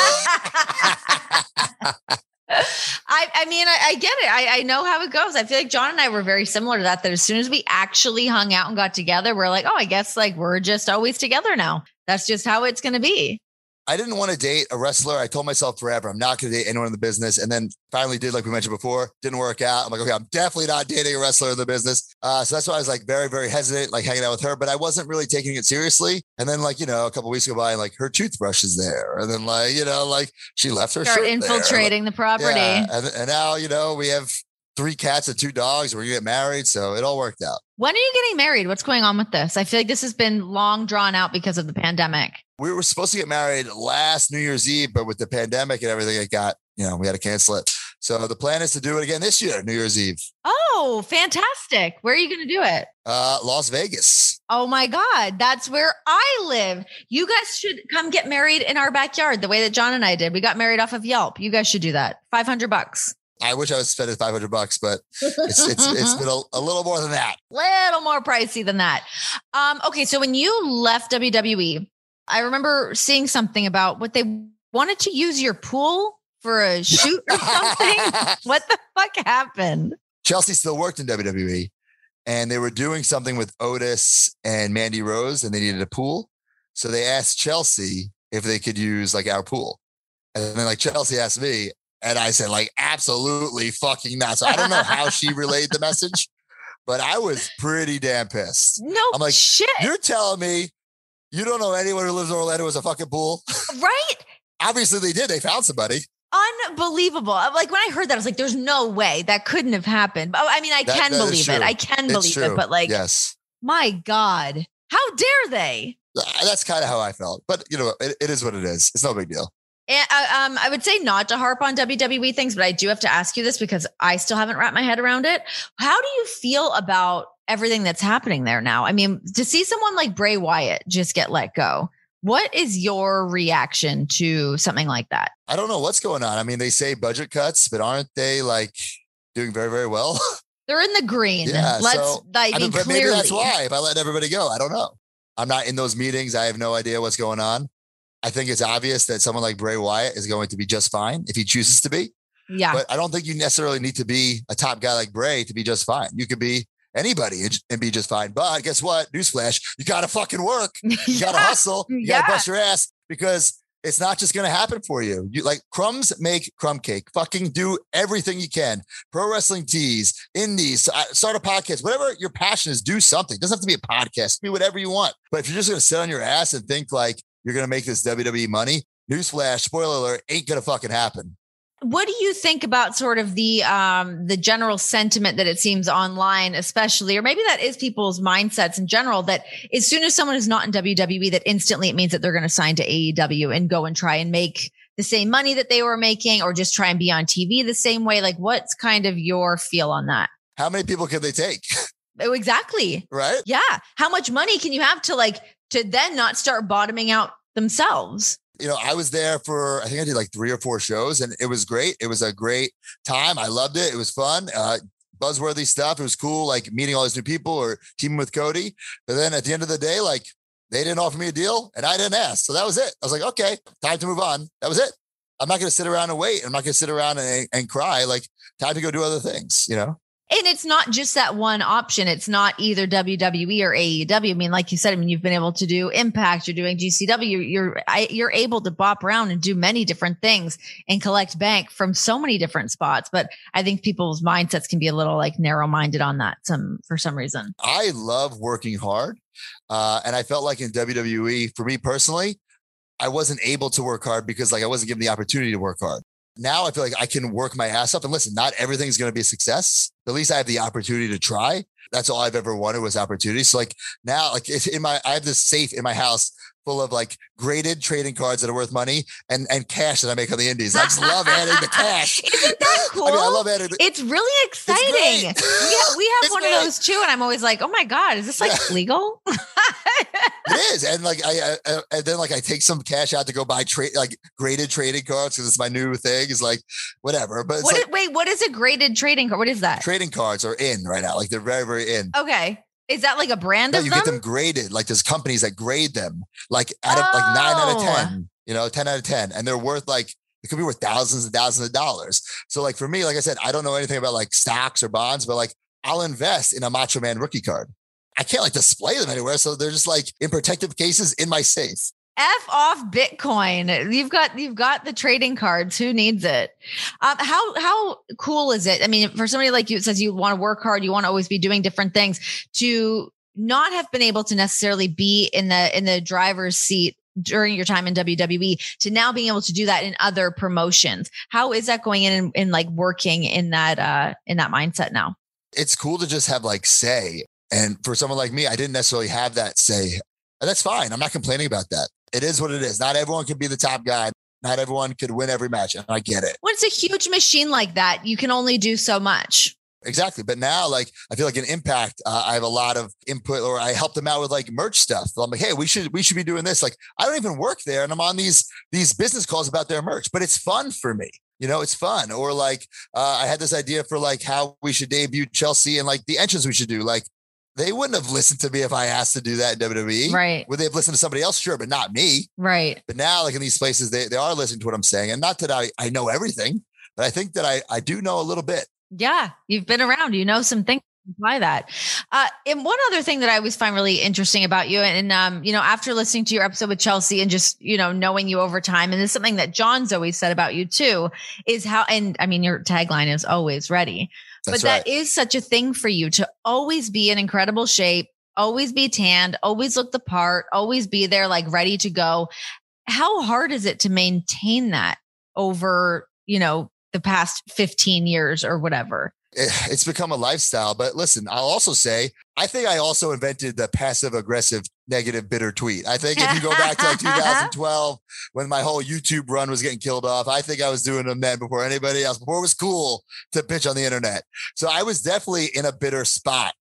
Speaker 2: I mean, I get it. I know how it goes. I feel like John and I were very similar to that as soon as we actually hung out and got together, we're like, oh, I guess like we're just always together now. That's just how it's going to be.
Speaker 3: I didn't want to date a wrestler. I told myself forever, I'm not going to date anyone in the business. And then finally did, like we mentioned before, didn't work out. I'm like, okay, I'm definitely not dating a wrestler in the business. So that's why I was like very, very hesitant, like hanging out with her, but I wasn't really taking it seriously. And then like, you know, a couple of weeks go by and like her toothbrush is there. And then like, you know, like she left her
Speaker 2: Start
Speaker 3: shirt
Speaker 2: infiltrating
Speaker 3: there.
Speaker 2: the property.
Speaker 3: Yeah. And now, you know, we have 3 cats and 2 dogs. We're going to get married. So it all worked out.
Speaker 2: When are you getting married? What's going on with this? I feel like this has been long drawn out because of the pandemic.
Speaker 3: We were supposed to get married last New Year's Eve, but with the pandemic and everything, it got, you know, we had to cancel it. So the plan is to do it again this year, New Year's Eve.
Speaker 2: Oh, fantastic. Where are you going to do it?
Speaker 3: Las Vegas.
Speaker 2: Oh my God. That's where I live. You guys should come get married in our backyard the way that John and I did. We got married off of Yelp. You guys should do that. $500.
Speaker 3: I wish I was spending $500, but it's been a little more than that.
Speaker 2: Little more pricey than that. Okay. So when you left WWE, I remember seeing something about what they wanted to use your pool for a shoot or something. What the fuck happened?
Speaker 3: Chelsea still worked in WWE, and they were doing something with Otis and Mandy Rose, and they needed a pool. So they asked Chelsea if they could use like our pool. And then like Chelsea asked me, and I said like, absolutely fucking not. So I don't know how she relayed the message, but I was pretty damn pissed.
Speaker 2: No,
Speaker 3: I'm like,
Speaker 2: shit.
Speaker 3: You're telling me you don't know anyone who lives in Orlando has a fucking pool?
Speaker 2: Right?
Speaker 3: Obviously they did. They found somebody.
Speaker 2: Unbelievable. Like when I heard that, I was like, there's no way that couldn't have happened. I mean, I can believe it. I can believe it, but like,
Speaker 3: yes,
Speaker 2: my God, how dare they?
Speaker 3: That's kind of how I felt, but you know, it is what it is. It's no big deal.
Speaker 2: And I would say not to harp on WWE things, but I do have to ask you this because I still haven't wrapped my head around it. How do you feel about everything that's happening there now? I mean, to see someone like Bray Wyatt just get let go, what is your reaction to something like that?
Speaker 3: I don't know what's going on. I mean, they say budget cuts, but aren't they like doing very, very well?
Speaker 2: They're in the green.
Speaker 3: Yeah,
Speaker 2: Clearly.
Speaker 3: Maybe that's why. If I let everybody go, I don't know. I'm not in those meetings. I have no idea what's going on. I think it's obvious that someone like Bray Wyatt is going to be just fine if he chooses to be.
Speaker 2: Yeah.
Speaker 3: But I don't think you necessarily need to be a top guy like Bray to be just fine. You could be anybody and be just fine. But guess what? Newsflash, you got to fucking work. You got to hustle. You got to bust your ass because it's not just going to happen for you. You like crumbs make crumb cake. Fucking do everything you can. Pro wrestling tees, indies, start a podcast, whatever your passion is, do something. It doesn't have to be a podcast. Do whatever you want. But if you're just going to sit on your ass and think like you're going to make this WWE money, newsflash, spoiler alert, ain't going to fucking happen.
Speaker 2: What do you think about sort of the general sentiment that it seems online, especially, or maybe that is people's mindsets in general, that as soon as someone is not in WWE, that instantly it means that they're going to sign to AEW and go and try and make the same money that they were making, or just try and be on TV the same way? Like, what's kind of your feel on that?
Speaker 3: How many people can they take?
Speaker 2: Oh, exactly.
Speaker 3: Right?
Speaker 2: Yeah. How much money can you have to then not start bottoming out themselves?
Speaker 3: You know, I was there for, I think I did like 3 or 4 shows, and it was great. It was a great time. I loved it. It was fun. Buzzworthy stuff. It was cool, like meeting all these new people or teaming with Cody. But then at the end of the day, like they didn't offer me a deal and I didn't ask. So that was it. I was like, okay, time to move on. That was it. I'm not going to sit around and wait. I'm not going to sit around and cry. Like, time to go do other things, you know?
Speaker 2: And it's not just that one option. It's not either WWE or AEW. I mean, like you said, you've been able to do Impact, you're doing GCW, you're able to bop around and do many different things and collect bank from so many different spots. But I think people's mindsets can be a little like narrow-minded on that for some reason.
Speaker 3: I love working hard. And I felt like in WWE, for me personally, I wasn't able to work hard because like I wasn't given the opportunity to work hard. Now I feel like I can work my ass up, and listen, not everything's going to be a success. At least I have the opportunity to try. That's all I've ever wanted was opportunity. So like now, like it's I have this safe in my house full of like graded trading cards that are worth money and cash that I make on the indies. I just love adding the cash.
Speaker 2: Isn't that cool?
Speaker 3: I love adding
Speaker 2: it's really exciting. We have one of those too. And I'm always like, oh my God, is this like legal?
Speaker 3: It is. And like, and then like I take some cash out to go buy graded trading cards because it's my new thing is like, whatever. But
Speaker 2: wait, what is a graded trading card? What is that?
Speaker 3: Trading cards are in right now. Like they're very, very in.
Speaker 2: Okay. Is that like a brand of
Speaker 3: you
Speaker 2: them?
Speaker 3: get them graded. Like there's companies that grade them like out of like 9 out of 10, 10 out of 10. And they're worth like, it could be worth thousands and thousands of dollars. So like for me, like I said, I don't know anything about like stocks or bonds, but like I'll invest in a Macho Man rookie card. I can't like display them anywhere. So they're just like in protective cases in my safe.
Speaker 2: F off Bitcoin. You've got the trading cards. Who needs it? How cool is it? I mean, for somebody like you, it says you want to work hard, you want to always be doing different things, to not have been able to necessarily be in the driver's seat during your time in WWE to now being able to do that in other promotions. How is that going in like working in that mindset now?
Speaker 3: It's cool to just have like say. And for someone like me, I didn't necessarily have that say. And that's fine. I'm not complaining about that. It is what it is. Not everyone can be the top guy. Not everyone could win every match. And I get it.
Speaker 2: When it's a huge machine like that, you can only do so much.
Speaker 3: Exactly. But now, like, I feel like in Impact, I have a lot of input, or I help them out with like merch stuff. So I'm like, hey, we should be doing this. Like, I don't even work there, and I'm on these business calls about their merch, but it's fun for me. It's fun. Or like, I had this idea for like how we should debut Chelsea and like the entrance we should do. Like, they wouldn't have listened to me if I asked to do that in WWE.
Speaker 2: Right.
Speaker 3: Would they have listened to somebody else? Sure, but not me.
Speaker 2: Right.
Speaker 3: But now, like in these places, they are listening to what I'm saying. And not that I know everything, but I think that I do know a little bit.
Speaker 2: Yeah. You've been around, some things. Apply that. And one other thing that I always find really interesting about you, and after listening to your episode with Chelsea and just, knowing you over time, and this is something that John's always said about you too, is how, and I mean, your tagline is always ready.
Speaker 3: That's
Speaker 2: but
Speaker 3: right.
Speaker 2: That is such a thing for you to always be in incredible shape, always be tanned, always look the part, always be there, like ready to go. How hard is it to maintain that over, the past 15 years or whatever?
Speaker 3: It's become a lifestyle. But listen, I'll also say, I think I also invented the passive aggressive negative bitter tweet. I think if you go back to like 2012, when my whole YouTube run was getting killed off, I think I was doing them then before anybody else, before it was cool to pitch on the internet. So I was definitely in a bitter spot,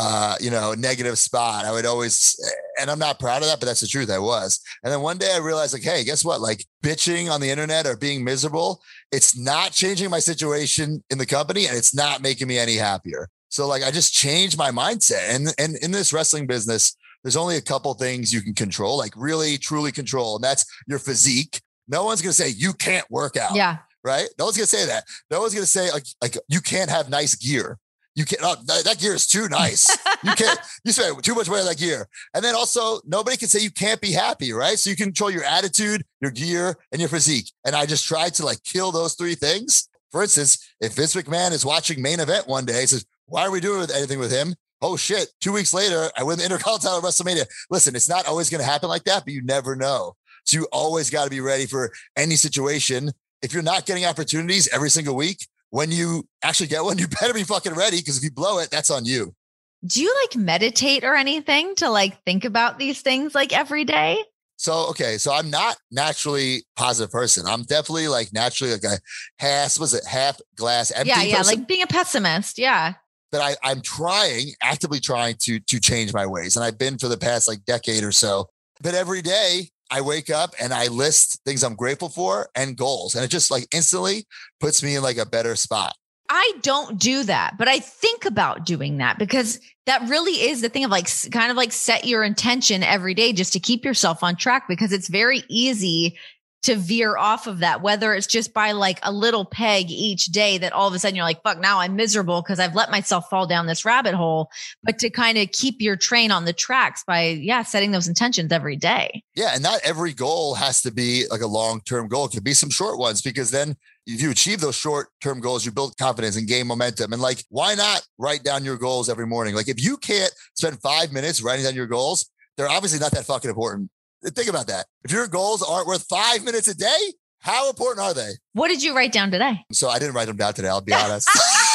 Speaker 3: negative spot. I would always, and I'm not proud of that, but that's the truth. I was. And then one day I realized like, hey, guess what? Like bitching on the internet or being miserable, it's not changing my situation in the company, and it's not making me any happier. So like, I just changed my mindset. And in this wrestling business, there's only a couple things you can control, like really, truly control. And that's your physique. No one's going to say you can't work out.
Speaker 2: Yeah.
Speaker 3: Right. No one's going to say that. No one's going to say like you can't have nice gear. You can't, that gear is too nice. You spend too much money on that gear. And then also nobody can say you can't be happy, right? So you can control your attitude, your gear, and your physique. And I just tried to like kill those three things. For instance, if Vince McMahon is watching Main Event one day, he says, why are we doing anything with him? Oh shit, 2 weeks later, I win the Intercontinental at WrestleMania. Listen, it's not always going to happen like that, but you never know. So you always got to be ready for any situation. If you're not getting opportunities every single week, when you actually get one, you better be fucking ready, because if you blow it, that's on you.
Speaker 2: Do you like meditate or anything to like think about these things like every day?
Speaker 3: So I'm not naturally a positive person. I'm definitely like naturally like a half glass empty person.
Speaker 2: Yeah, like being a pessimist. Yeah.
Speaker 3: But I'm actively trying to change my ways. And I've been for the past like decade or so. But every day I wake up and I list things I'm grateful for and goals. And it just like instantly puts me in like a better spot.
Speaker 2: I don't do that, but I think about doing that, because that really is the thing of like, kind of like set your intention every day just to keep yourself on track, because it's very easy to veer off of that, whether it's just by like a little peg each day that all of a sudden you're like, fuck, now I'm miserable because I've let myself fall down this rabbit hole, but to kind of keep your train on the tracks by, setting those intentions every day.
Speaker 3: Yeah. And not every goal has to be like a long-term goal. It could be some short ones, because then if you achieve those short-term goals, you build confidence and gain momentum. And like, why not write down your goals every morning? Like if you can't spend 5 minutes writing down your goals, they're obviously not that fucking important. Think about that. If your goals aren't worth 5 minutes a day, how important are they?
Speaker 2: What did you write down today?
Speaker 3: So I didn't write them down today. I'll be honest.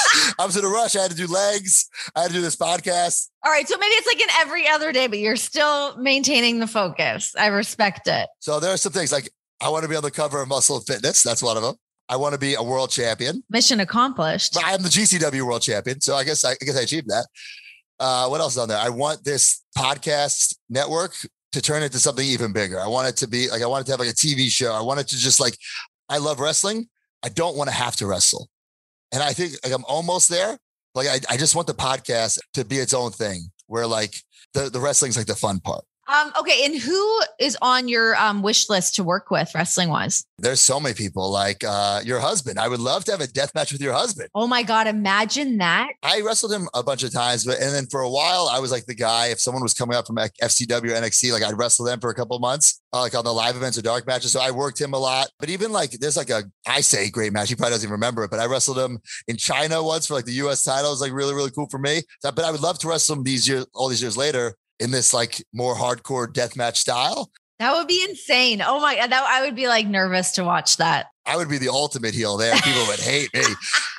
Speaker 3: I was in a rush. I had to do legs. I had to do this podcast.
Speaker 2: All right. So maybe it's like an every other day, but you're still maintaining the focus. I respect it.
Speaker 3: So there are some things like I want to be on the cover of Muscle and Fitness. That's one of them. I want to be a world champion.
Speaker 2: Mission accomplished.
Speaker 3: I'm the GCW world champion. So I guess I achieved that. What else is on there? I want this podcast network to turn into something even bigger. I want it to be like, I want it to have like a TV show. I want it to just like, I love wrestling. I don't want to have to wrestle. And I think like I'm almost there. Like, I just want the podcast to be its own thing where like the wrestling's like the fun part.
Speaker 2: Okay. And who is on your wish list to work with wrestling wise?
Speaker 3: There's so many people like your husband. I would love to have a death match with your husband.
Speaker 2: Oh my God. Imagine that.
Speaker 3: I wrestled him a bunch of times, and then for a while I was like the guy, if someone was coming up from FCW or NXT, like I'd wrestle them for a couple of months, like on the live events or dark matches. So I worked him a lot, but even like, there's like I say great match. He probably doesn't even remember it, but I wrestled him in China once for like the US title. It was like really, really cool for me. But I would love to wrestle him all these years later in this like more hardcore deathmatch style.
Speaker 2: That would be insane. Oh my God. I would be like nervous to watch that.
Speaker 3: I would be the ultimate heel there. People would hate me.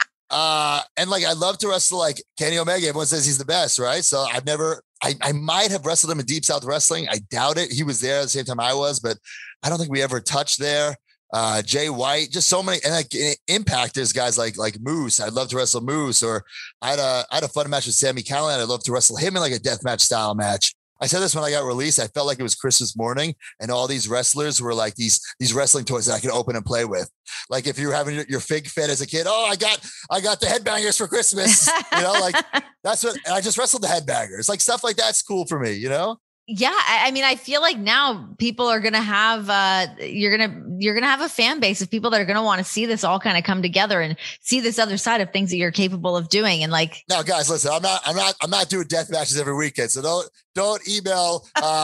Speaker 3: And like, I love to wrestle like Kenny Omega. Everyone says he's the best, right? So I might have wrestled him in Deep South Wrestling. I doubt it. He was there at the same time I was, but I don't think we ever touched there. Jay White, just so many. And like Impact, there's guys like Moose. I'd love to wrestle Moose, or I had a fun match with Sami Callihan. I'd love to wrestle him in like a deathmatch style match. I said this when I got released. I felt like it was Christmas morning, and all these wrestlers were like these wrestling toys that I could open and play with. Like if you were having your fig fit as a kid, oh, I got the headbangers for Christmas. You know, like that's what. And I just wrestled the headbangers. Like stuff like that's cool for me. You know.
Speaker 2: Yeah. I mean, I feel like now people are going to have, you're going to have a fan base of people that are going to want to see this all kind of come together and see this other side of things that you're capable of doing. And like,
Speaker 3: now guys, listen, I'm not doing death matches every weekend. So don't email,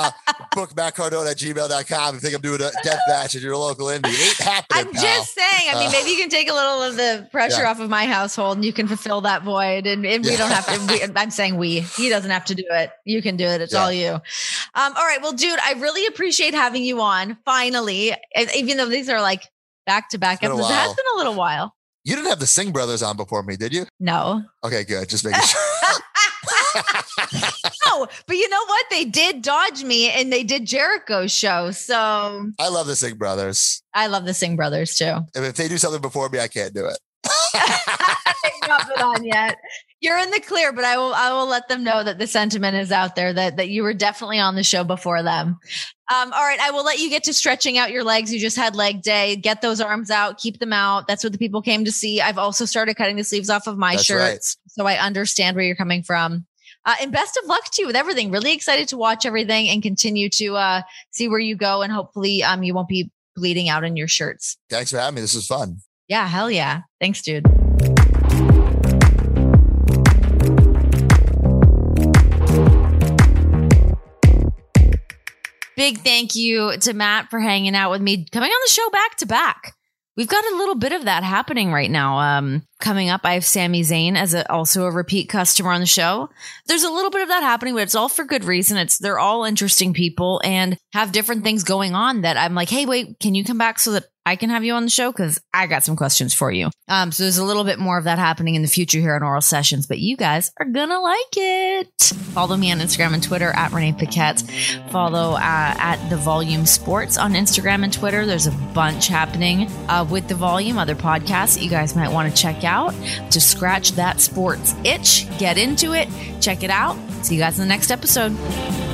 Speaker 3: bookmattcardone@gmail.com if you think I'm doing a death match at your local indie. It ain't happening,
Speaker 2: I'm just saying, I mean, maybe you can take a little of the pressure off of my household and you can fulfill that void. And we don't have to, I'm saying he doesn't have to do it. You can do it. It's all you. All right. Well, dude, I really appreciate having you on finally, even though these are like back-to-back episodes. It has been a little while.
Speaker 3: You didn't have the Singh brothers on before me, did you?
Speaker 2: No.
Speaker 3: Okay, good. Just making sure.
Speaker 2: No, but you know what? They did dodge me and they did Jericho's show. So
Speaker 3: I love the Singh brothers.
Speaker 2: I love the Singh brothers too.
Speaker 3: If they do something before me, I can't do it.
Speaker 2: Not put on yet. You're in the clear, but I will let them know that the sentiment is out there that you were definitely on the show before them. All right. I will let you get to stretching out your legs. You just had leg day. Get those arms out, keep them out. That's what the people came to see. I've also started cutting the sleeves off of my shirts. Right. So I understand where you're coming from. And best of luck to you with everything. Really excited to watch everything and continue to see where you go. And hopefully you won't be bleeding out in your shirts.
Speaker 3: Thanks for having me. This was fun.
Speaker 2: Yeah. Hell yeah. Thanks, dude. Big thank you to Matt for hanging out with me, coming on the show back to back. We've got a little bit of that happening right now. Coming up, I have Sami Zayn as also a repeat customer on the show. There's a little bit of that happening, but it's all for good reason. They're all interesting people and have different things going on that I'm like, hey, wait, can you come back so that I can have you on the show? Because I got some questions for you. So there's a little bit more of that happening in the future here on Oral Sessions, but you guys are going to like it. Follow me on Instagram and Twitter at Renee Paquette. Follow at The Volume Sports on Instagram and Twitter. There's a bunch happening with The Volume, other podcasts that you guys might want to check out to scratch that sports itch. Get into it. Check it out. See you guys in the next episode.